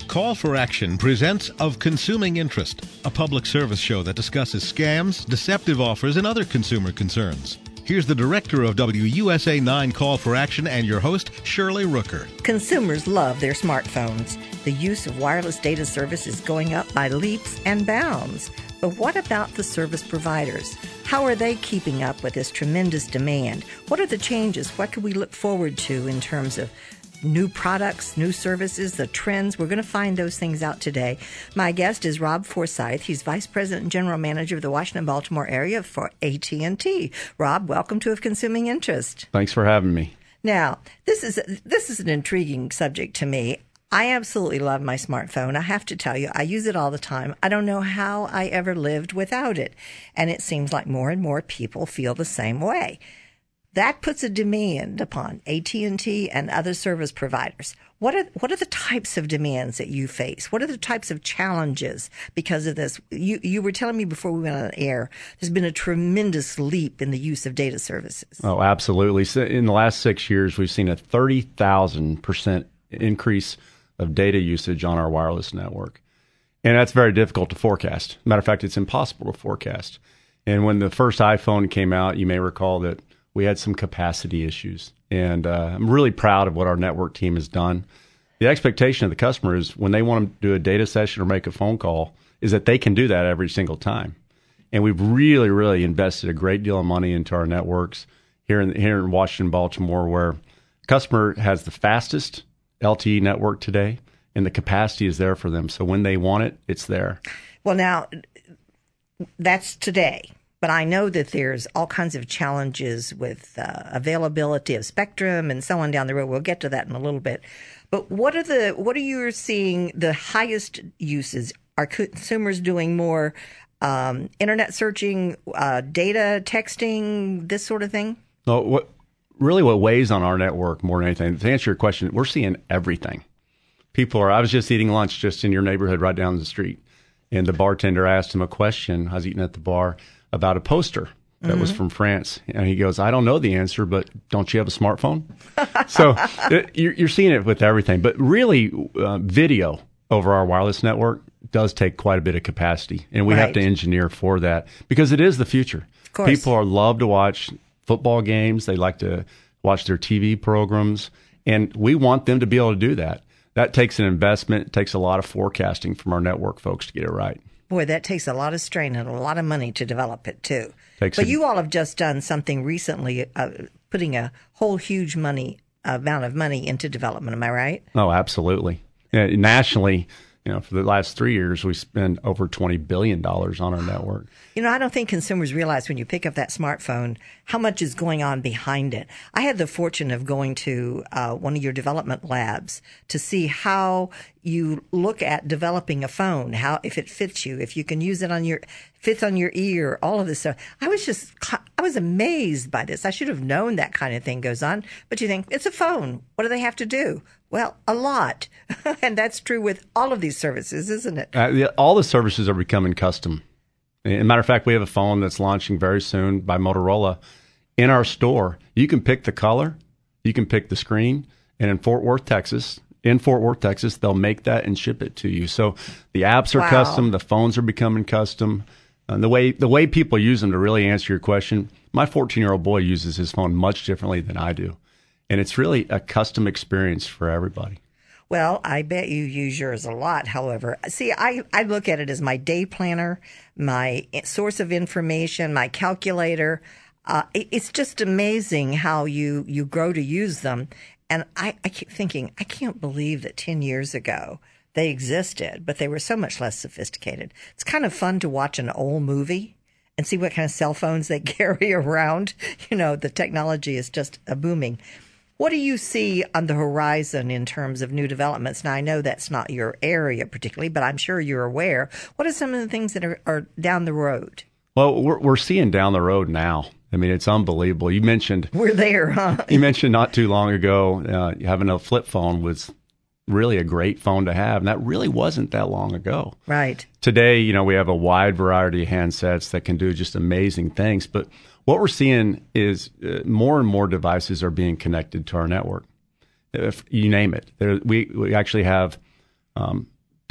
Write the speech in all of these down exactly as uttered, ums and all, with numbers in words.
Call for Action presents Of Consuming Interest, a public service show that discusses scams, deceptive offers, and other consumer concerns. Here's the director of W U S A nine Call for Action and your host, Shirley Rooker. Consumers love their smartphones. The use of wireless data service is going up by leaps and bounds. But what about the service providers? How are they keeping up with this tremendous demand? What are the changes? What can we look forward to in terms of new products, new services, the trends? We're going to find those things out today. My guest is Rob Forsyth. He's Vice President and General Manager of the Washington-Baltimore area for A T and T. Rob, welcome to Of Consuming Interest. Thanks for having me. Now, this is this is an intriguing subject to me. I absolutely love my smartphone. I have to tell you, I use it all the time. I don't know how I ever lived without it. And it seems like more and more people feel the same way. That puts a demand upon A T and T and other service providers. What are what are the types of demands that you face? What are the types of challenges because of this? You you were telling me before we went on air, there's been a tremendous leap in the use of data services. Oh, absolutely. So in the last six years, we've seen a thirty thousand percent increase of data usage on our wireless network. And that's very difficult to forecast. Matter of fact, it's impossible to forecast. And when the first iPhone came out, you may recall that we had some capacity issues. And uh, I'm really proud of what our network team has done. The expectation of the customer is when they want to do a data session or make a phone call is that they can do that every single time. And we've really, really invested a great deal of money into our networks here in, here in Washington, Baltimore, where the customer has the fastest L T E network today, and the capacity is there for them. So when they want it, it's there. Well, now, that's today. But I know that there's all kinds of challenges with uh, availability of spectrum and so on down the road. We'll get to that in a little bit. But what are the what are you seeing the highest uses? Are consumers doing more um, internet searching, uh, data texting, this sort of thing? Well, what really what weighs on our network more than anything, to answer your question, we're seeing everything. People are. I was just eating lunch just in your neighborhood right down the street, and the bartender asked him a question. I was eating at the bar about a poster that mm-hmm. was from France. And he goes, I don't know the answer, but don't you have a smartphone? So it, you're, you're seeing it with everything. But really, uh, video over our wireless network does take quite a bit of capacity. And we right. have to engineer for that because it is the future. Of course. People are love to watch football games. They like to watch their T V programs. And we want them to be able to do that. That takes an investment. It takes a lot of forecasting from our network folks to get it right. Boy, that takes a lot of strain and a lot of money to develop it, too. Takes but a, you all have just done something recently, uh, putting a whole huge money amount of money into development. Am I right? Oh, absolutely. Yeah, nationally, you know, for the last three years, we spend over twenty billion dollars on our network. You know, I don't think consumers realize when you pick up that smartphone how much is going on behind it. I had the fortune of going to uh, one of your development labs to see how you look at developing a phone, how if it fits you, if you can use it on your fits on your ear, all of this stuff. I was just I was amazed by this. I should have known that kind of thing goes on. But you think it's a phone. What do they have to do? Well, a lot. And that's true with all of these services, isn't it? Uh, the, all the services are becoming custom. As a matter of fact, we have a phone that's launching very soon by Motorola in our store. You can pick the color, you can pick the screen, and in Fort Worth, Texas, in Fort Worth, Texas, they'll make that and ship it to you. So the apps are wow. custom, the phones are becoming custom. And the way the way people use them, to really answer your question, my fourteen-year-old boy uses his phone much differently than I do. And it's really a custom experience for everybody. Well, I bet you use yours a lot, however. See, I, I look at it as my day planner, my source of information, my calculator. Uh, it, it's just amazing how you, you grow to use them. And I, I keep thinking, I can't believe that ten years ago they existed, but they were so much less sophisticated. It's kind of fun to watch an old movie and see what kind of cell phones they carry around. You know, the technology is just a booming. What do you see on the horizon in terms of new developments? Now, I know that's not your area particularly, but I'm sure you're aware. What are some of the things that are, are down the road? Well, we're, we're seeing down the road now. I mean, it's unbelievable. You mentioned... We're there, huh? You mentioned not too long ago uh, having a flip phone was really a great phone to have, and that really wasn't that long ago. Right. Today, you know, we have a wide variety of handsets that can do just amazing things, but what we're seeing is uh, more and more devices are being connected to our network. If you name it, there, we we actually have um,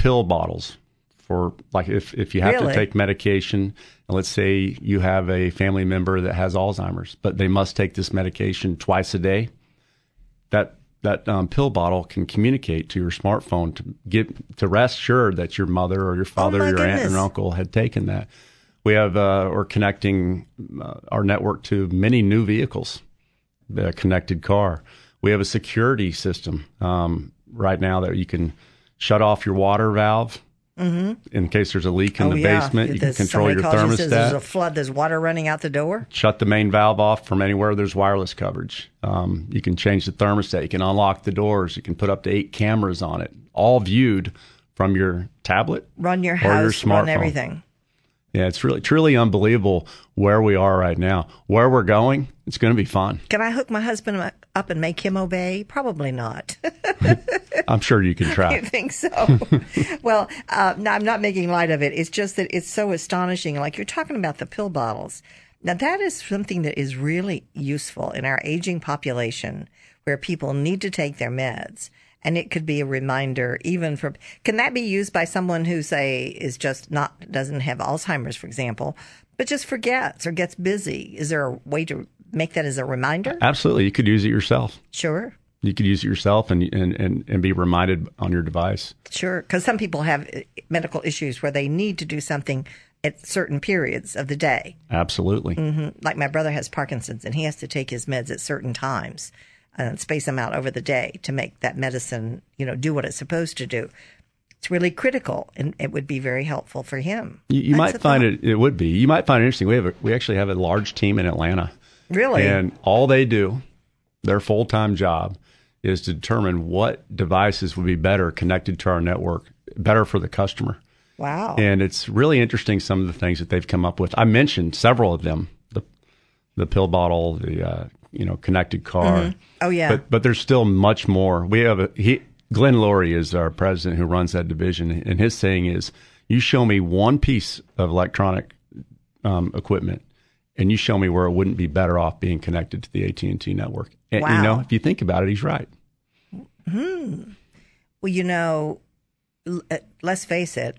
pill bottles for, like, if, if you have Really? to take medication, and let's say you have a family member that has Alzheimer's, but they must take this medication twice a day, that that um, pill bottle can communicate to your smartphone to get to rest assured that your mother or your father, Oh, my or your aunt goodness. and uncle had taken that. We have, uh, we're connecting uh, our network to many new vehicles, the connected car. We have a security system um, right now that you can shut off your water valve mm-hmm. in case there's a leak in oh, the yeah. basement. You There's- can control your somebody calls you, says there's a thermostat. flood, there's water running out the door. Shut the main valve off from anywhere there's wireless coverage. Um, you can change the thermostat. You can unlock the doors. You can put up to eight cameras on it, all viewed from your tablet. Run your or your house, run smartphone. everything. Yeah, it's really, truly unbelievable where we are right now. Where we're going, it's going to be fun. Can I hook my husband up and make him obey? Probably not. I'm sure you can I try. think so. Well, uh, no, I'm not making light of it. It's just that it's so astonishing. Like you're talking about the pill bottles. Now, that is something that is really useful in our aging population where people need to take their meds. And it could be a reminder even for, can that be used by someone who, say, is just not, doesn't have Alzheimer's, for example, but just forgets or gets busy? Is there a way to make that as a reminder? Absolutely. You could use it yourself. Sure. You could use it yourself and, and, and, and be reminded on your device. Sure. Because some people have medical issues where they need to do something at certain periods of the day. Absolutely. Mm-hmm. Like my brother has Parkinson's and he has to take his meds at certain times and space them out over the day to make that medicine, you know, do what it's supposed to do. It's really critical, and it would be very helpful for him. You, you That's might the find thought. it, it would be. You might find it interesting. We have a, we actually have a large team in Atlanta. Really? And all they do, their full-time job, is to determine what devices would be better connected to our network, better for the customer. Wow. And it's really interesting, some of the things that they've come up with. I mentioned several of them, the the pill bottle, the uh, you know connected car. Mm-hmm. Oh, yeah. But but there's still much more. We have a, he Glenn Laurie is our president who runs that division, and his saying is, you show me one piece of electronic um, equipment, and you show me where it wouldn't be better off being connected to the A T and T network. And, Wow. you know, if you think about it, he's right. Hmm. Well, you know, l- uh, let's face it,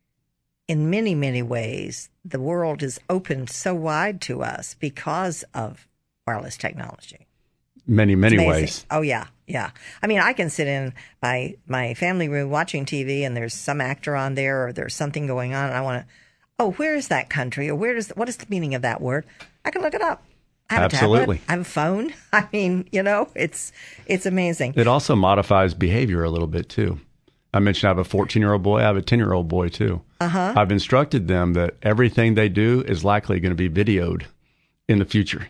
in many, many ways, the world is opened so wide to us because of wireless technology. Many, many Amazing. ways. Oh, yeah, yeah. I mean, I can sit in my, my family room watching T V and there's some actor on there or there's something going on and I want to, oh, where is that country or where does, what is the meaning of that word? I can look it up. I have Absolutely. a tablet. I have a phone. I mean, you know, it's it's amazing. It also modifies behavior a little bit, too. I mentioned I have a fourteen-year-old boy. I have a ten-year-old boy, too. Uh-huh. I've instructed them that everything they do is likely going to be videoed in the future.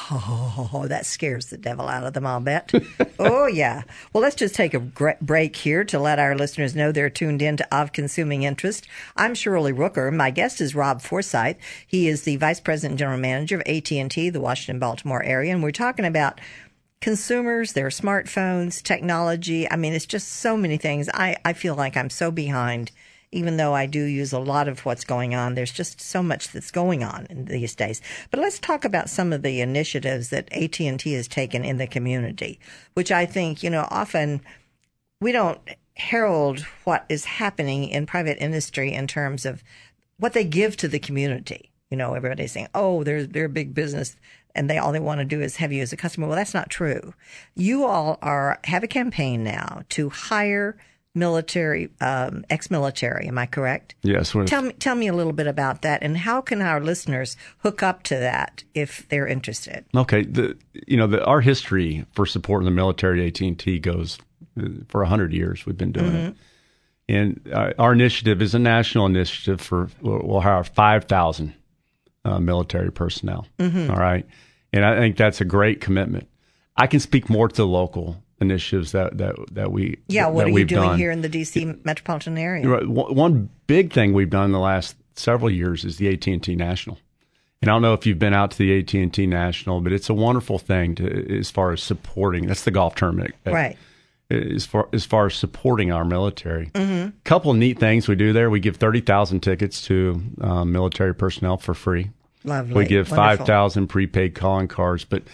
Oh, that scares the devil out of them, I'll bet. Oh, yeah. Well, let's just take a gr- break here to let our listeners know they're tuned in to Of Consuming Interest. I'm Shirley Rooker. My guest is Rob Forsythe. He is the Vice President and General Manager of A T and T, the Washington-Baltimore area, and we're talking about consumers, their smartphones, technology. I mean, it's just so many things. I, I feel like I'm so behind. Even though I do use a lot of what's going on, there's just so much that's going on in these days. But let's talk about some of the initiatives that A T and T has taken in the community, which I think, you know, often we don't herald what is happening in private industry in terms of what they give to the community. You know, everybody's saying, oh, they're, they're a big business and they all they want to do is have you as a customer. Well, that's not true. You all are have a campaign now to hire military, um, ex-military. Am I correct? Yes. We're, Tell me, tell me a little bit about that, and how can our listeners hook up to that if they're interested? Okay. The you know the our history for supporting the military at A T and T goes uh, for a hundred years. We've been doing Mm-hmm. it, and uh, our initiative is a national initiative for we'll, we'll hire five thousand uh, military personnel. Mm-hmm. All right, and I think that's a great commitment. I can speak more to the local initiatives that that that we Yeah, what that are you we've doing done. here in the D C metropolitan area? Right. One one big thing we've done in the last several years is the A T and T National. And I don't know if you've been out to the A T and T National, but it's a wonderful thing to as far as supporting. That's the golf tournament, Right. As far as far as supporting our military. A Mm-hmm. couple of neat things we do there. We give thirty thousand tickets to um, military personnel for free. Lovely. We give Wonderful. five thousand prepaid calling cards. But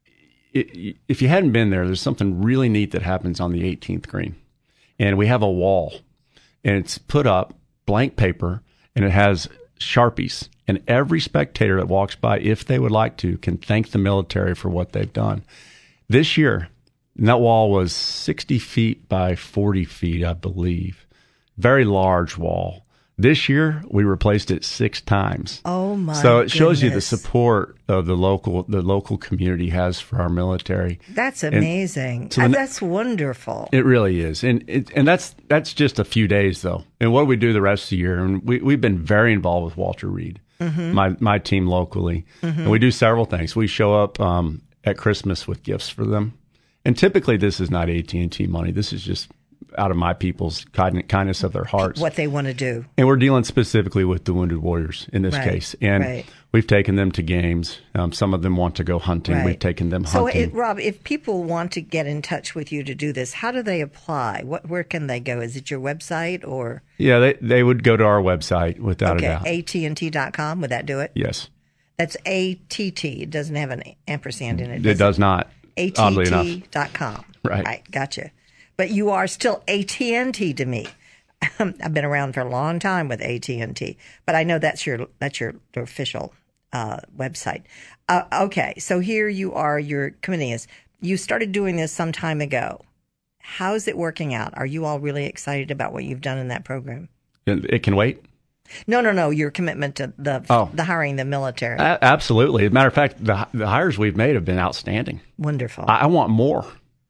it, if you hadn't been there, there's something really neat that happens on the eighteenth green, and we have a wall. and it's put up blank paper, and it has Sharpies. And every spectator that walks by, if they would like to, can thank the military for what they've done. This year, that wall was sixty feet by forty feet, I believe. Very large wall. This year, we replaced it six times. Oh my! So it shows goodness. you the support of the local the local community has for our military. That's amazing. So Uh, the- that's wonderful. It really is, and it, and that's that's just a few days though. And what do we do the rest of the year? And we we've been very involved with Walter Reed, mm-hmm. my my team locally, mm-hmm. and we do several things. We show up um, at Christmas with gifts for them, and typically this is not A T and T money. This is just out of my people's kind, kindness of their hearts. What they want to do. And we're dealing specifically with the Wounded Warriors in this Right, case. And right. we've taken them to games. Um, some of them want to go hunting. Right. We've taken them So, hunting. it, Rob, if people want to get in touch with you to do this, how do they apply? What, where can they go? Is it your website or? yeah, they, they would go to our website without Okay, a doubt. A T and T dot com. Would that do it? Yes. That's A T T. It doesn't have an ampersand in it. It does not, oddly enough. A T T dot com. Right. Right. Gotcha. But you are still A T and T to me. I've been around for a long time with A T and T, but I know that's your that's your official uh, website. Uh, okay, so here you are. You're committing this. You started doing this some time ago. How's it working out? Are you all really excited about what you've done in that program? It, it can wait? No, no, no. Your commitment to the Oh. the hiring the military. A- absolutely. As a matter of fact, the, the hires we've made have been outstanding. Wonderful. I, I want more.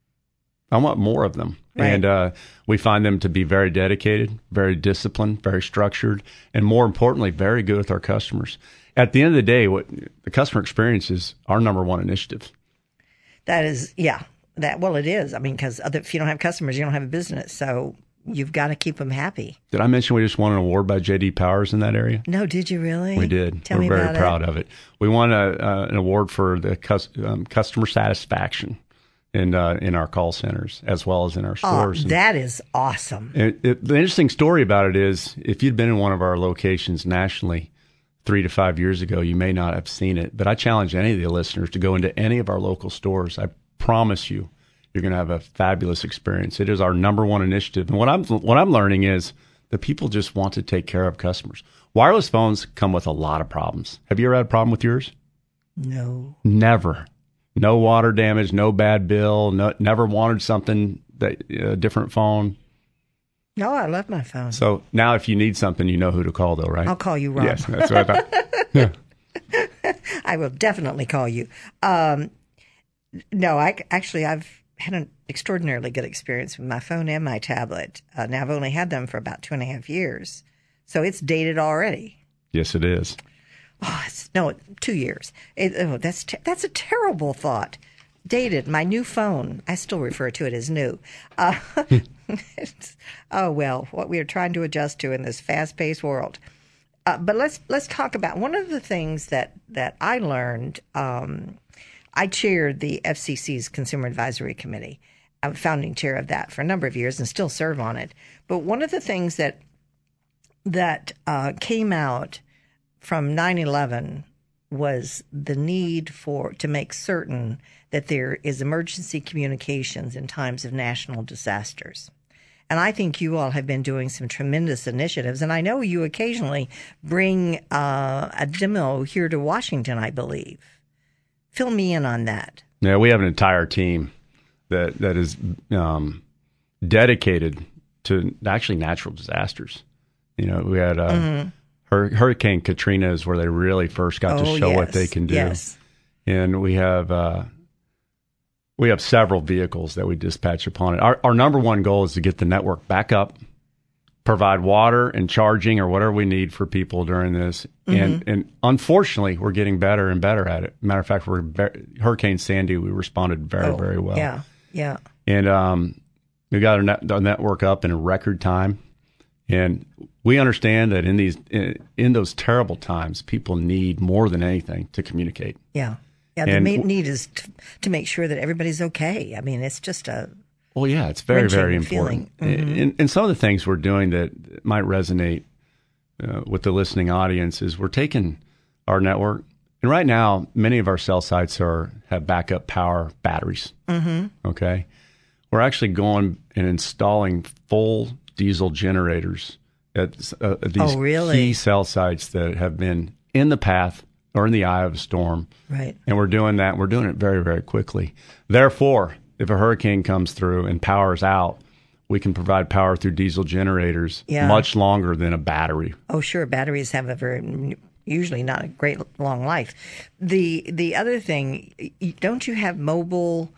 I want more of them. Right. And uh, we find them to be very dedicated, very disciplined, very structured, and more importantly, very good with our customers. At the end of the day, what the customer experience is our number one initiative. That is, yeah. That well, it is. I mean, because if you don't have customers, you don't have a business. So you've got to keep them happy. Did I mention we just won an award by J D Powers in that area? No, did you really? We did. Tell We're me very about proud it. of it. We won a, uh, an award for the cus- um, customer satisfaction in uh, in our call centers as well as in our Oh, stores. And that is awesome. it, it, the interesting story about it is, if you'd been in one of our locations nationally three to five years ago, you may not have seen it. But I challenge any of the listeners to go into any of our local stores. I promise you, you're going to have a fabulous experience. It is our number one initiative. And what I'm what I'm learning is that people just want to take care of customers. Wireless phones come with a lot of problems. Have you ever had a problem with yours? No. Never. No water damage, no bad bill, no, never wanted something, that a different phone. No, I love my phone. So now if you need something, you know who to call, though, right? I'll call you, Rob. Yes, that's what I thought. Yeah. I will definitely call you. Um, no, I actually I've had an extraordinarily good experience with my phone and my tablet. Uh, now I've only had them for about two and a half years, so it's dated already. Yes, it is. Oh, it's, no, two years. It, oh, that's te- that's a terrible thought. Dated, my new phone. I still refer to it as new. Uh, it's, oh well, what we are trying to adjust to in this fast-paced world. Uh, but let's let's talk about one of the things that that I learned. Um, I chaired the F C C's Consumer Advisory Committee. I'm founding chair of that for a number of years and still serve on it. But one of the things that that uh, came out from nine eleven was the need for to make certain that there is emergency communications in times of national disasters. And I think you all have been doing some tremendous initiatives. And I know you occasionally bring uh, a demo here to Washington, I believe. Fill me in on that. Yeah, we have an entire team that that is um, dedicated to actually natural disasters. You know, we had uh, mm-hmm. Hur- Hurricane Katrina is where they really first got oh, to show yes. what they can do. Yes. And we have uh, we have several vehicles that we dispatch upon it. Our, our number one goal is to get the network back up, provide water and charging or whatever we need for people during this. Mm-hmm. And and unfortunately, we're getting better and better at it. Matter of fact, we're be- Hurricane Sandy, we responded very, oh, very well. Yeah, yeah. And um, we got our, net, our network up in a record time. And we understand that in these in, in those terrible times, people need more than anything to communicate. Yeah. Yeah, the And main w- need is to, to make sure that everybody's okay. I mean, it's just a Well, yeah, it's very, very wrenching important. feeling. Mhm. And, and some of the things we're doing that might resonate uh, with the listening audience is we're taking our network, and right now, many of our cell sites are have backup power batteries. Mm-hmm. Okay, we're actually going and installing full diesel generators at uh, these Oh, really? key cell sites that have been in the path or in the eye of a storm. Right. And we're doing that. We're doing it very, very quickly. Therefore, if a hurricane comes through and power's out, we can provide power through diesel generators Yeah. much longer than a battery. Oh, sure. Batteries have a very, usually not a great long life. The the other thing, don't you have mobile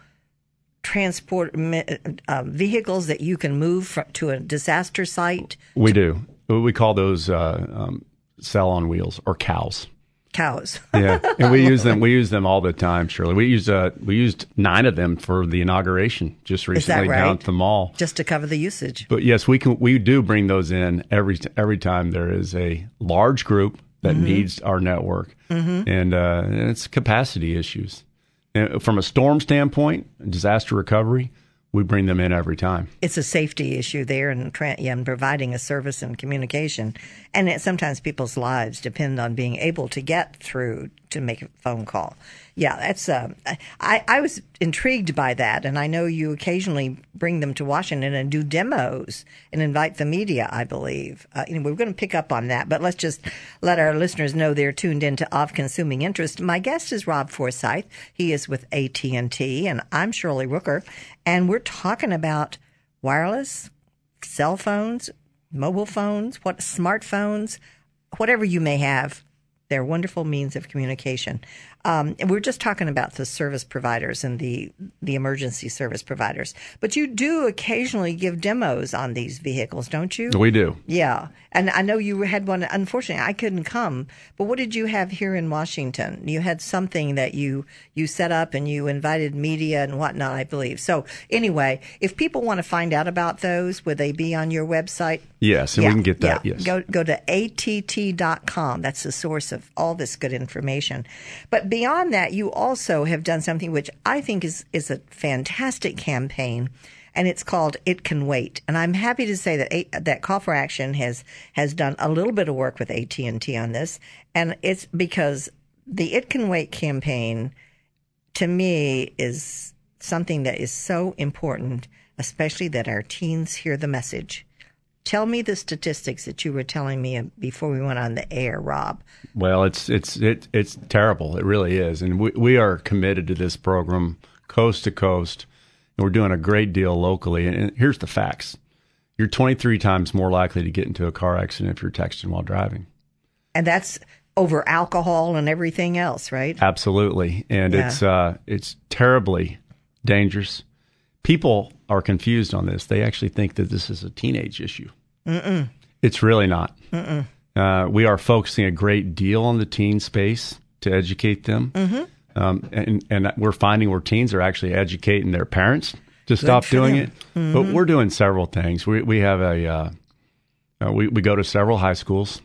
transport uh, vehicles that you can move from, to a disaster site? We do. We call those uh, um, cell on wheels or cows. Cows. Yeah, and we use them. We use them all the time. Shirley, we used uh, we used nine of them for the inauguration just recently right? down at the mall, Just to cover the usage. But yes, we can. We do bring those in every every time there is a large group that mm-hmm. needs our network, mm-hmm. and, uh, and it's capacity issues. And from a storm standpoint, disaster recovery, we bring them in every time. It's a safety issue there and, yeah, and providing a service and communication. And it, sometimes people's lives depend on being able to get through to make a phone call. Yeah, that's. Uh, I, I was intrigued by that, and I know you occasionally bring them to Washington and do demos and invite the media, I believe. Uh, you know, we're going to pick up on that, but let's just let our listeners know they're tuned into Of Consuming Interest. My guest is Rob Forsyth. He is with A T and T, and I'm Shirley Rooker, and we're talking about wireless, cell phones, mobile phones, what smartphones, whatever you may have. They're wonderful means of communication. Um, and we're just talking about the service providers and the the emergency service providers. But you do occasionally give demos on these vehicles, don't you? We do. Yeah. And I know you had one. Unfortunately, I couldn't come. But what did you have here in Washington? You had something that you, you set up and you invited media and whatnot, I believe. So anyway, if people want to find out about those, would they be on your website? Yes, and yeah, we can get that, yeah. yes. Go, go to A T T dot com. That's the source of all this good information. But beyond that, you also have done something which I think is, is a fantastic campaign, and it's called It Can Wait. And I'm happy to say that a, that Call for Action has has done a little bit of work with A T and T on this, and it's because the It Can Wait campaign, to me, is something that is so important, especially that our teens hear the message. Tell me the statistics that you were telling me before we went on the air, Rob. Well, it's it's it, it's terrible. It really is, and we we are committed to this program coast to coast, and we're doing a great deal locally. And, and here's the facts: you're twenty-three times more likely to get into a car accident if you're texting while driving, and that's over alcohol and everything else, right? Absolutely, and Yeah. it's uh, it's terribly dangerous. People are confused on this. They actually think that this is a teenage issue. Mm-mm. It's really not. Mm-mm. Uh, we are focusing a great deal on the teen space to educate them. Mm-hmm. Um, and, and we're finding where teens are actually educating their parents to stop for doing them. it. Mm-hmm. But we're doing several things. We we have a uh, uh, we we go to several high schools,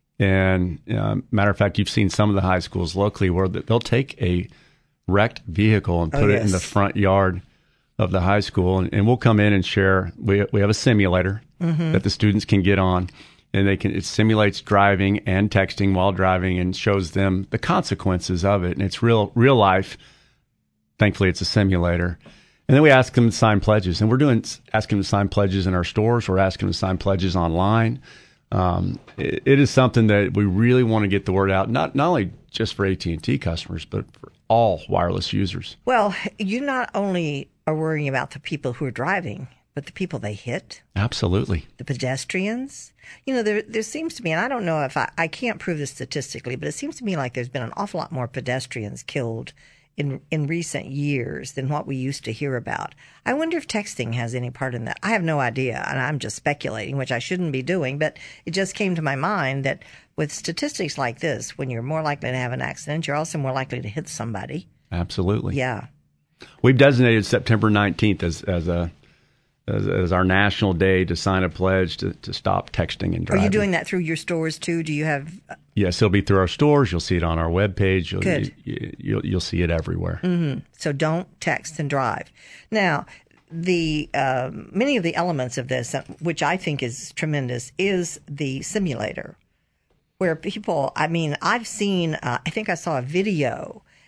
and uh, matter of fact, you've seen some of the high schools locally where they'll take a wrecked vehicle and Oh, put it yes. in the front yard of the high school, and, and we'll come in and share. We we have a simulator Mm-hmm. that the students can get on, and they can it simulates driving and texting while driving, and shows them the consequences of it. And it's real real life. Thankfully, it's a simulator. And then we ask them to sign pledges, and we're doing asking them to sign pledges in our stores. We're asking them to sign pledges online. Um, it, it is something that we really want to get the word out, not not only just for A T and T customers, but for all wireless users. Well, you not only are worrying about the people who are driving, but the people they hit, Absolutely. the pedestrians. You know, there there seems to be, and I don't know if I, I can't prove this statistically, but it seems to me like there's been an awful lot more pedestrians killed in in recent years than what we used to hear about. I wonder if texting has any part in that. I have no idea, and I'm just speculating, which I shouldn't be doing, but it just came to my mind that with statistics like this, when you're more likely to have an accident, you're also more likely to hit somebody. Absolutely. Yeah. We've designated September nineteenth as as a as, as our national day to sign a pledge to, to stop texting and Are driving. you doing that through your stores too? Do you have? Yes, it'll be through our stores. You'll see it on our webpage. You'll, Good. You, you'll, you'll see it everywhere. Mm-hmm. So don't text and drive. Now, the um, many of the elements of this, which I think is tremendous, is the simulator, where people. I mean, I've seen. Uh, I think I saw a video,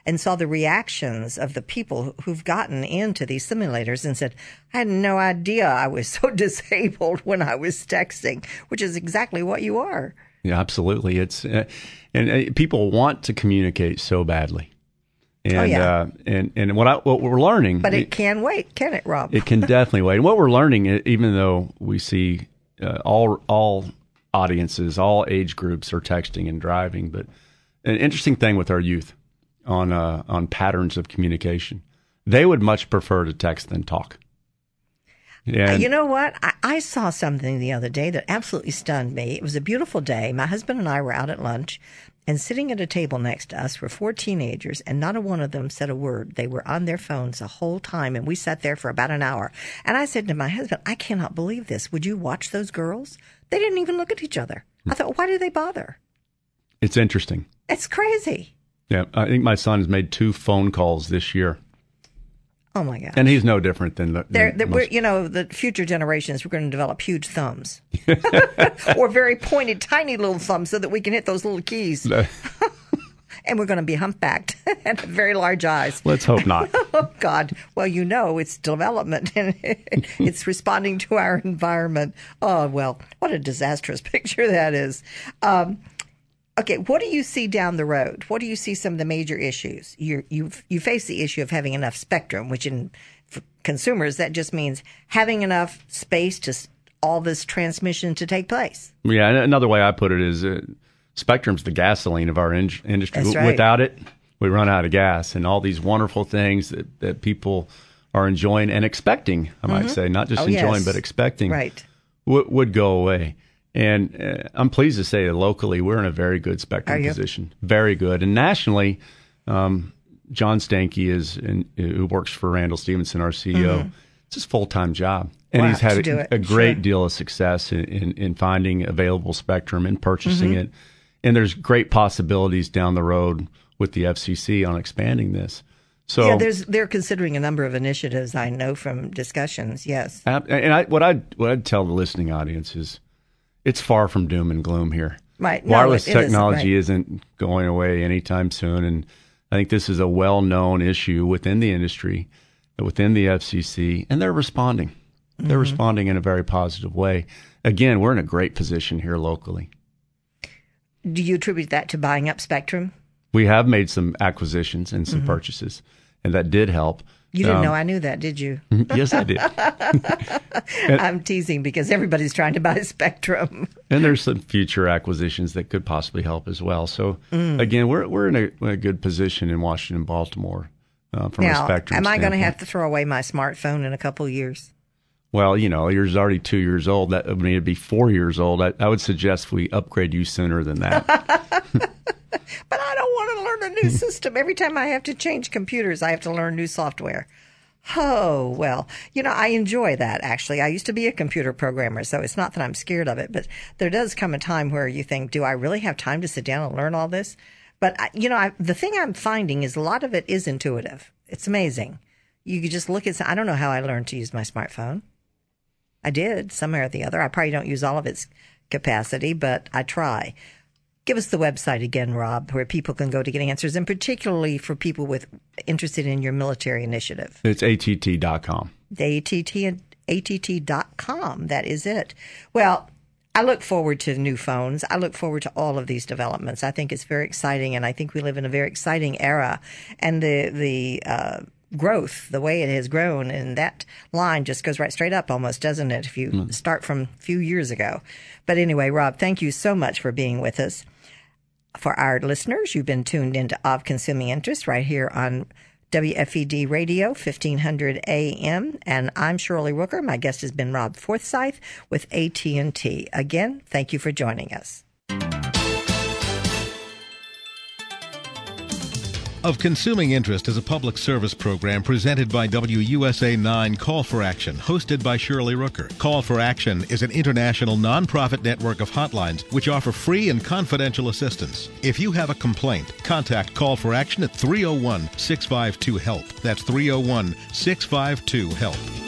and saw the reactions of the people who've gotten into these simulators and said, I had no idea I was so disabled when I was texting, which is exactly what you are. Yeah, absolutely. It's uh, and uh, people want to communicate so badly. And, oh, yeah. uh, and and what I what we're learning, but it, it can wait, can it, Rob? It can definitely wait. And what we're learning, even though we see uh, all all audiences, all age groups are texting and driving, but an interesting thing with our youth on uh, on patterns of communication, they would much prefer to text than talk. And you know what? I, I saw something the other day that absolutely stunned me. It was a beautiful day. My husband and I were out at lunch, and sitting at a table next to us were four teenagers, and not a one of them said a word. They were on their phones the whole time, and we sat there for about an hour. And I said to my husband, I cannot believe this. Would you watch those girls? They didn't even look at each other. I thought, why do they bother? It's interesting. It's crazy. Yeah, I think my son has made two phone calls this year. Oh, my God. And he's no different than the... They're, than they're, most... we're, you know, the future generations, we're going to develop huge thumbs. Or very pointed, tiny little thumbs so that we can hit those little keys. And we're going to be humpbacked and have very large eyes. Let's hope not. Oh, God. Well, you know, it's development and it's responding to our environment. Oh, well, what a disastrous picture that is. Um, okay, what do you see down the road? What do you see some of the major issues? You you you face the issue of having enough spectrum, which in for consumers, that just means having enough space to all this transmission to take place. Yeah, another way I put it is uh, spectrum's the gasoline of our in- industry. That's right. Without it, we run out of gas, and all these wonderful things that, that people are enjoying and expecting, I might mm-hmm. say, not just oh, enjoying, yes. but expecting, right. w- would go away. And uh, I'm pleased to say that locally, we're in a very good spectrum position. Very good. And nationally, um, John Stanky, is in, who works for Randall Stevenson, our C E O, mm-hmm. it's his full-time job. And wow, he's had a, a great sure. deal of success in, in, in finding available spectrum and purchasing mm-hmm. it. And there's great possibilities down the road with the F C C on expanding this. So yeah, there's they're considering a number of initiatives. I know from discussions. Yes, and I, what I what I'd tell the listening audience is, it's far from doom and gloom here. Right, no, wireless it, it technology isn't, right. isn't going away anytime soon, and I think this is a well-known issue within the industry, within the F C C, and they're responding. They're mm-hmm. responding in a very positive way. Again, we're in a great position here locally. Do you attribute that to buying up spectrum? We have made some acquisitions and some mm-hmm. purchases, and that did help. You didn't um, know I knew that, did you? Yes, I did. and, I'm teasing because everybody's trying to buy spectrum. And there's some future acquisitions that could possibly help as well. So, mm. again, we're we're in a, in a good position in Washington and Baltimore uh, from now, a spectrum am I going to have standpoint. to throw away my smartphone in a couple of years? Well, you know, yours is already two years old. That would need to be four years old. I, I would suggest we upgrade you sooner than that. But I don't want to learn a new system. Every time I have to change computers, I have to learn new software. Oh, well, you know, I enjoy that, actually. I used to be a computer programmer, so it's not that I'm scared of it. But there does come a time where you think, do I really have time to sit down and learn all this? But, you know, I, the thing I'm finding is a lot of it is intuitive. It's amazing. You could just look at, I don't know how I learned to use my smartphone. I did, somewhere or the other. I probably don't use all of its capacity, but I try. Give us the website again, Rob, where people can go to get answers, and particularly for people with interested in your military initiative. It's A T T dot com. A T T and A T T dot com. That is it. Well, I look forward to new phones. I look forward to all of these developments. I think it's very exciting, and I think we live in a very exciting era. And the the uh, growth, the way it has grown, and that line just goes right straight up almost, doesn't it, if you mm. start from a few years ago. But anyway, Rob, thank you so much for being with us. For our listeners, you've been tuned into Of Consuming Interest right here on W F E D Radio, fifteen hundred A M. And I'm Shirley Rooker. My guest has been Rob Forsyth with A T and T. Again, thank you for joining us. Of Consuming Interest is a public service program presented by W U S A nine Call for Action, hosted by Shirley Rooker. Call for Action is an international nonprofit network of hotlines which offer free and confidential assistance. If you have a complaint, contact Call for Action at three oh one, six five two, HELP. That's three oh one, six five two, HELP.